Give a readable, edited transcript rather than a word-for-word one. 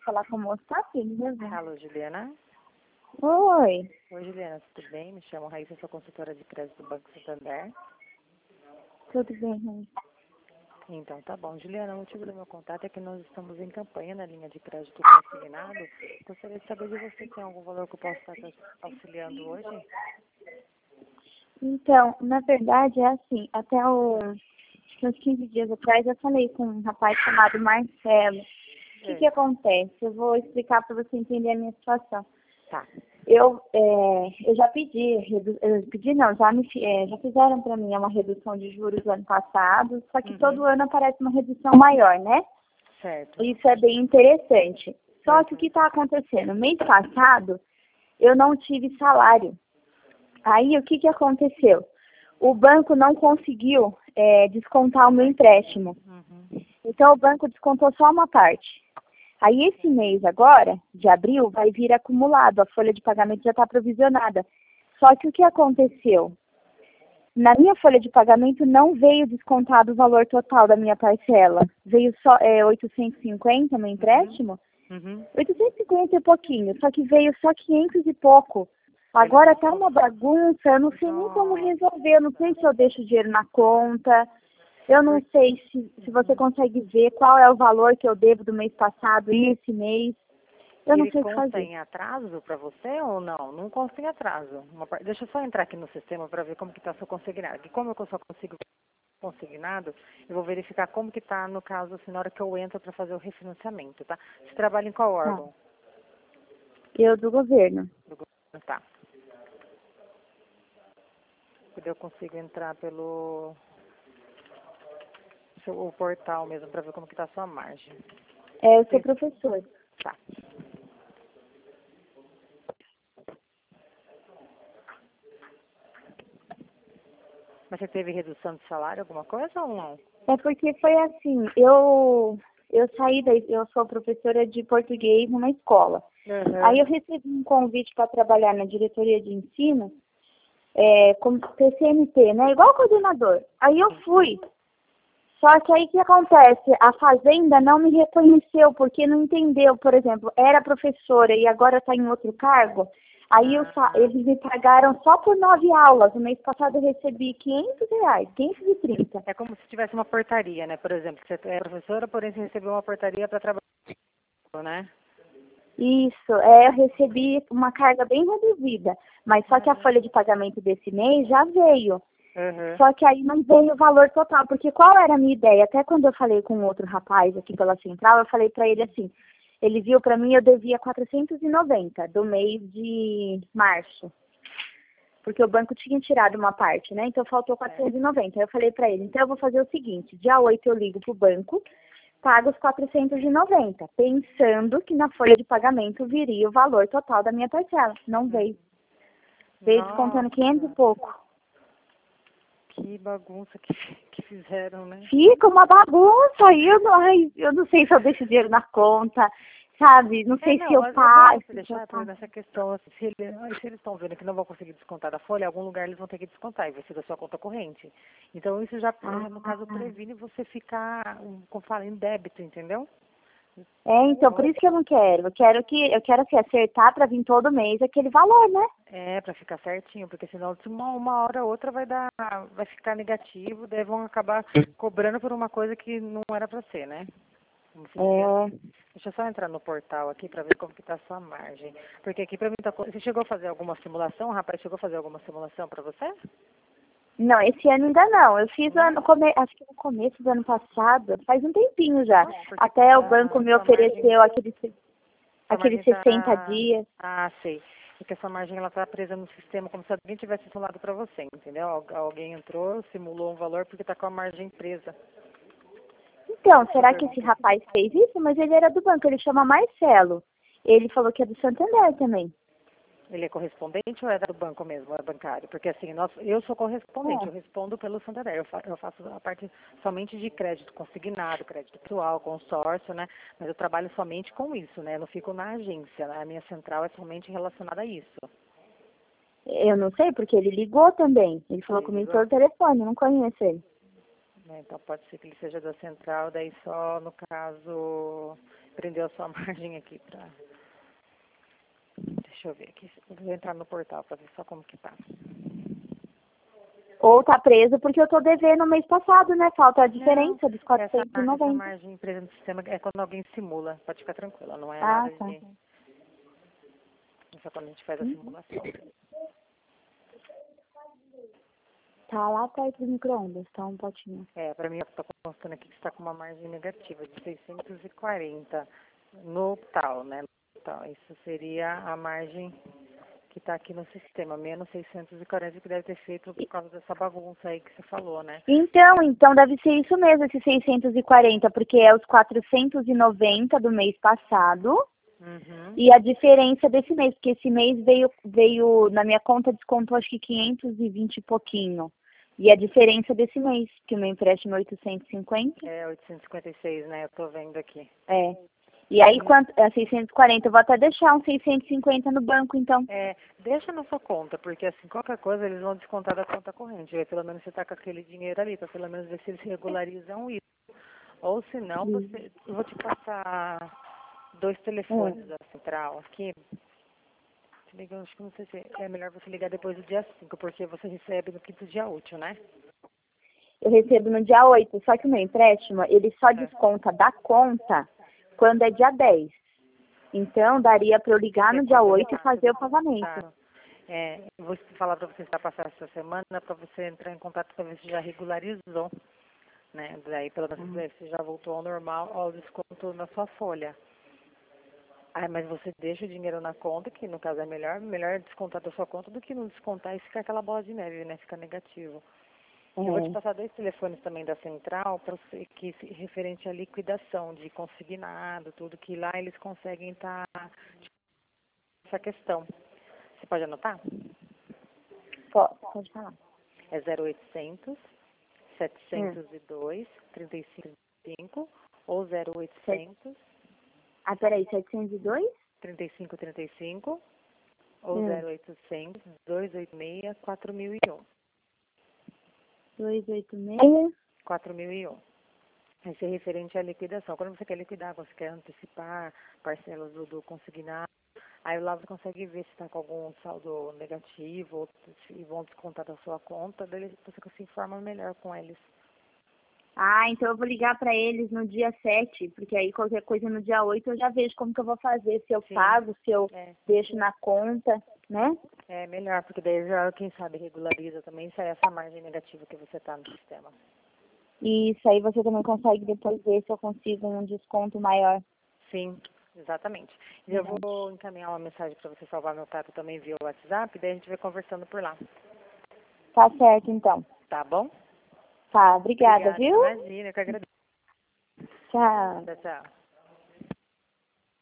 falar com o moço, tá, filho? Alô, Juliana? Oi. Oi, Juliana, tudo bem? Me chamo Raíssa, sou consultora de crédito do Banco Santander. Tudo bem, Raíssa? Então, tá bom. Juliana, o motivo do meu contato é que nós estamos em campanha na linha de crédito consignado. Gostaria de saber de você, tem algum valor que eu possa estar te auxiliando hoje? Então, na verdade, é assim, até uns 15 dias atrás eu falei com um rapaz chamado Marcelo. O que acontece? Eu vou explicar para você entender a minha situação. Tá. Eu já já fizeram para mim uma redução de juros ano passado, só que todo ano aparece uma redução maior, né? Certo. Isso é bem interessante. Só que o que está acontecendo? Mês passado, eu não tive salário. Aí, o que aconteceu? O banco não conseguiu descontar o meu empréstimo. Então, o banco descontou só uma parte. Aí, esse mês agora, de abril, vai vir acumulado. A folha de pagamento já está provisionada. Só que o que aconteceu? Na minha folha de pagamento não veio descontado o valor total da minha parcela. Veio só 850 meu empréstimo. 850 e pouquinho. Só que veio só 500 e pouco. Agora tá uma bagunça. Eu não sei nem como resolver. Eu não sei se eu deixo o dinheiro na conta. Eu não sei se você consegue ver qual é o valor que eu devo do mês passado e esse mês. Eu não sei o que fazer. Consta em atraso para você ou não? Não consta em atraso. Deixa eu só entrar aqui no sistema para ver como que está seu consignado. E como eu só consigo consignado, eu vou verificar como que está, no caso, assim, na hora que eu entro para fazer o refinanciamento, tá? Você trabalha em qual órgão? Eu do governo. Do governo, tá. Eu consigo entrar pelo o portal mesmo para ver como que está a sua margem. Eu sou professor. Tá. Mas você teve redução de salário, alguma coisa ou não? É porque foi assim, eu saí daí, eu sou professora de português numa escola. Aí eu recebi um convite para trabalhar na diretoria de ensino, como PCMT, né? Igual coordenador. Aí eu fui. Só que aí o que acontece? A fazenda não me reconheceu, porque não entendeu, por exemplo, era professora e agora está em outro cargo. Aí eles me pagaram só por 9 aulas. No mês passado eu recebi R$ 500, 530. É como se tivesse uma portaria, né? Por exemplo, você é professora, porém você recebeu uma portaria para trabalhar, né? Isso, eu recebi uma carga bem reduzida. Mas só que a folha de pagamento desse mês já veio. Só que aí não veio o valor total, porque qual era a minha ideia? Até quando eu falei com outro rapaz aqui pela central, eu falei para ele assim, ele viu para mim eu devia 490 do mês de março, porque o banco tinha tirado uma parte, né? Então faltou 490. Aí eu falei para ele, então eu vou fazer o seguinte, dia 8 eu ligo pro banco, pago os 490, pensando que na folha de pagamento viria o valor total da minha parcela. Não veio. Veio descontando 500 e pouco. Que bagunça que fizeram, né? Fica uma bagunça. Aí eu não sei se eu deixo dinheiro na conta, sabe? Não sei se eu pago. Deixar nessa questão, assim, se eles estão vendo que não vão conseguir descontar da folha, em algum lugar eles vão ter que descontar, e vai ser da sua conta corrente. Então isso já, no caso, previne você ficar, como fala, em débito, entendeu? Então, por isso que eu não quero. Eu quero assim, acertar para vir todo mês aquele valor, né? Para ficar certinho, porque senão uma hora ou outra vai ficar negativo, daí vão acabar cobrando por uma coisa que não era para ser, né? Deixa eu só entrar no portal aqui para ver como que tá a sua margem. Porque aqui para mim você chegou a fazer alguma simulação? O rapaz chegou a fazer alguma simulação para você? Não, esse ano ainda não. Eu fiz acho que no começo do ano passado, faz um tempinho já. Até o banco me ofereceu aqueles 60 dias. Ah, sei. Porque essa margem ela está presa no sistema como se alguém tivesse simulado para você, entendeu? Alguém entrou, simulou um valor porque está com a margem presa. Então, será que esse rapaz fez isso? Mas ele era do banco, ele chama Marcelo. Ele falou que é do Santander também. Ele é correspondente ou é do banco mesmo, é bancário? Porque assim, eu sou correspondente, eu respondo pelo Santander. Eu faço a parte somente de crédito consignado, crédito pessoal, consórcio, né? Mas eu trabalho somente com isso, né? Eu não fico na agência, né? A minha central é somente relacionada a isso. Eu não sei, porque ele ligou também. Ele falou comigo pelo telefone, eu não conheço ele. Então pode ser que ele seja da central, daí só no caso prendeu a sua margem aqui pra... Deixa eu ver aqui. Eu vou entrar no portal para ver só como que tá. Ou tá preso porque eu tô devendo no mês passado, né? Falta a diferença dos Essa 490. margem presa no sistema é quando alguém simula. Pode ficar tranquila, não é Ah, nada tá. de... É só quando a gente faz a simulação. Tá lá perto do micro-ondas, tá um potinho. Para mim, tá constando aqui que está com uma margem negativa de 640 no tal, né? No tal. Isso seria a margem que está aqui no sistema, menos 640, que deve ter feito por causa dessa bagunça aí que você falou, né? Então deve ser isso mesmo, esse 640, porque é os 490 do mês passado e a diferença desse mês, porque esse mês veio na minha conta, descontou acho que 520 e pouquinho. E a diferença desse mês, que o meu empréstimo é 850. É 856, né? Eu tô vendo aqui. É. E aí, quanto é 640? Eu vou até deixar uns 650 no banco, então. Deixa na sua conta, porque assim, qualquer coisa eles vão descontar da conta corrente. Aí, pelo menos você tá com aquele dinheiro ali, para pelo menos ver se eles regularizam isso. Ou se não, eu vou te passar 2 telefones da central aqui. Acho que não sei se é melhor você ligar depois do dia 5, porque você recebe no quinto dia útil, né? Eu recebo no dia 8, só que o meu empréstimo, ele só desconta da conta quando é dia 10. Então, daria para eu ligar no dia 8 e fazer o pagamento. Eu vou falar para você estar passando essa semana, para você entrar em contato para ver se já regularizou, né? Daí, pelo menos, você já voltou ao normal, ao desconto na sua folha. Mas você deixa o dinheiro na conta, que no caso é melhor descontar da sua conta do que não descontar e ficar aquela bola de neve, né? Ficar negativo. Eu vou te passar 2 telefones também da central, que referente à liquidação de consignado, tudo, que lá eles conseguem estar essa questão. Você pode anotar? Pode falar. É 0800 702 3535 ou 0800... peraí, 702? 3535 ou 0800 286 4001. 286? 4001. Esse é referente à liquidação. Quando você quer liquidar, você quer antecipar parcelas do consignado, aí lá você consegue ver se está com algum saldo negativo ou se vão descontar da sua conta, daí você se informa melhor com eles. Então eu vou ligar para eles no dia 7, porque aí qualquer coisa no dia 8 eu já vejo como que eu vou fazer, se eu pago, se eu deixo na conta, né? É melhor, porque daí já, quem sabe, regulariza também, se é essa margem negativa que você está no sistema. E isso aí você também consegue depois ver se eu consigo um desconto maior. Sim, exatamente. E eu vou encaminhar uma mensagem para você salvar meu tato também via WhatsApp, daí a gente vai conversando por lá. Tá certo, então. Tá bom? Tá, obrigada, viu? Imagina, eu que agradeço. Tchau. Tchau, tchau.